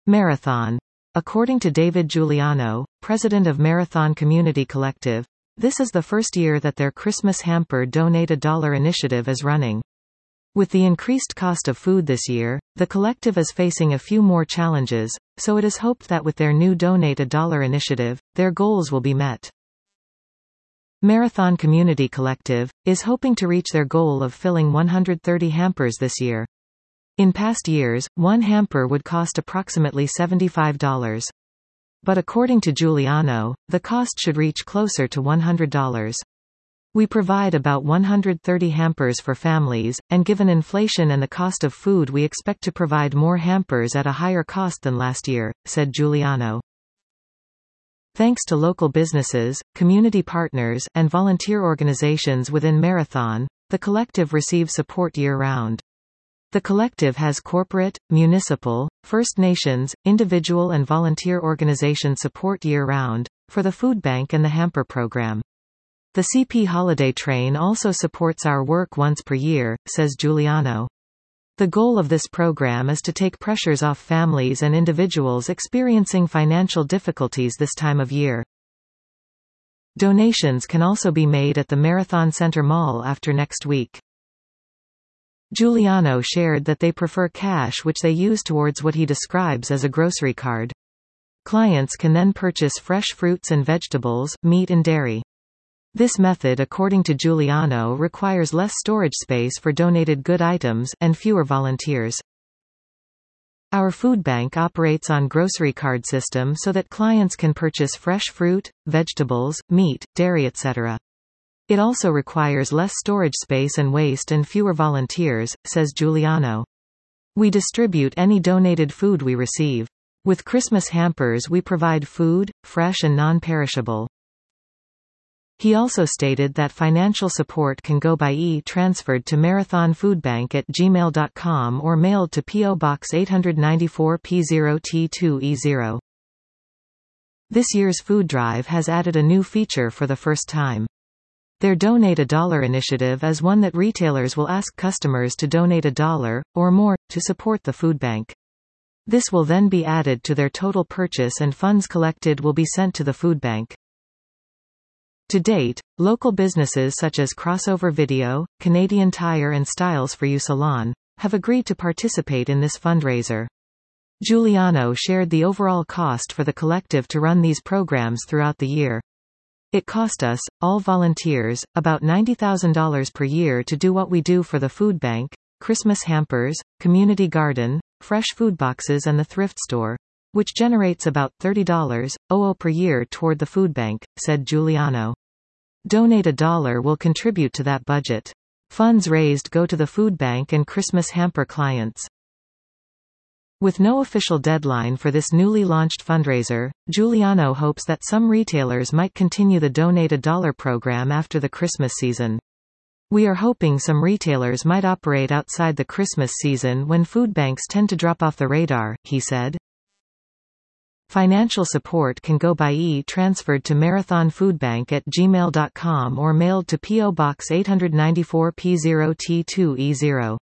Marathon. According to David Giuliano, president of Marathon Community Collective, this is the first year that their Christmas Hamper Donate a Dollar initiative is running. With the increased cost of food this year, the collective is facing a few more challenges, so it is hoped that with their new Donate a Dollar initiative, their goals will be met. Marathon Community Collective is hoping to reach their goal of filling 130 hampers this year. In past years, one hamper would cost approximately $75. But according to Giuliano, the cost should reach closer to $100. We provide about 130 hampers for families, and given inflation and the cost of food, we expect to provide more hampers at a higher cost than last year, said Giuliano. Thanks to local businesses, community partners, and volunteer organizations within Marathon, the collective receives support year-round. The collective has corporate, municipal, First Nations, individual and volunteer organization support year-round, for the food bank and the hamper program. The CP Holiday Train also supports our work once per year, says Giuliano. The goal of this program is to take pressures off families and individuals experiencing financial difficulties this time of year. Donations can also be made at the Marathon Center Mall after next week. Giuliano shared that they prefer cash, which they use towards what he describes as a grocery card. Clients can then purchase fresh fruits and vegetables, meat and dairy. This method, according to Giuliano, requires less storage space for donated good items and fewer volunteers. Our food bank operates on grocery card system so that clients can purchase fresh fruit, vegetables, meat, dairy, etc. It also requires less storage space and waste and fewer volunteers, says Giuliano. We distribute any donated food we receive. With Christmas hampers we provide food, fresh and non-perishable. He also stated that financial support can go by e-transferred to marathonfoodbank@gmail.com or mailed to P.O. Box 894 P0T2E0. This year's food drive has added a new feature for the first time. Their Donate a Dollar initiative is one that retailers will ask customers to donate $1, or more, to support the food bank. This will then be added to their total purchase and funds collected will be sent to the food bank. To date, local businesses such as Crossover Video, Canadian Tire and Styles for You Salon, have agreed to participate in this fundraiser. Giuliano shared the overall cost for the collective to run these programs throughout the year. It cost us, all volunteers, about $90,000 per year to do what we do for the food bank, Christmas hampers, community garden, fresh food boxes and the thrift store, which generates about $30 per year toward the food bank, said Giuliano. Donate a Dollar will contribute to that budget. Funds raised go to the food bank and Christmas hamper clients. With no official deadline for this newly launched fundraiser, Giuliano hopes that some retailers might continue the Donate a Dollar program after the Christmas season. We are hoping some retailers might operate outside the Christmas season when food banks tend to drop off the radar, he said. Financial support can go by e-transferred to marathonfoodbank@gmail.com or mailed to P.O. Box 894 P0T2E0.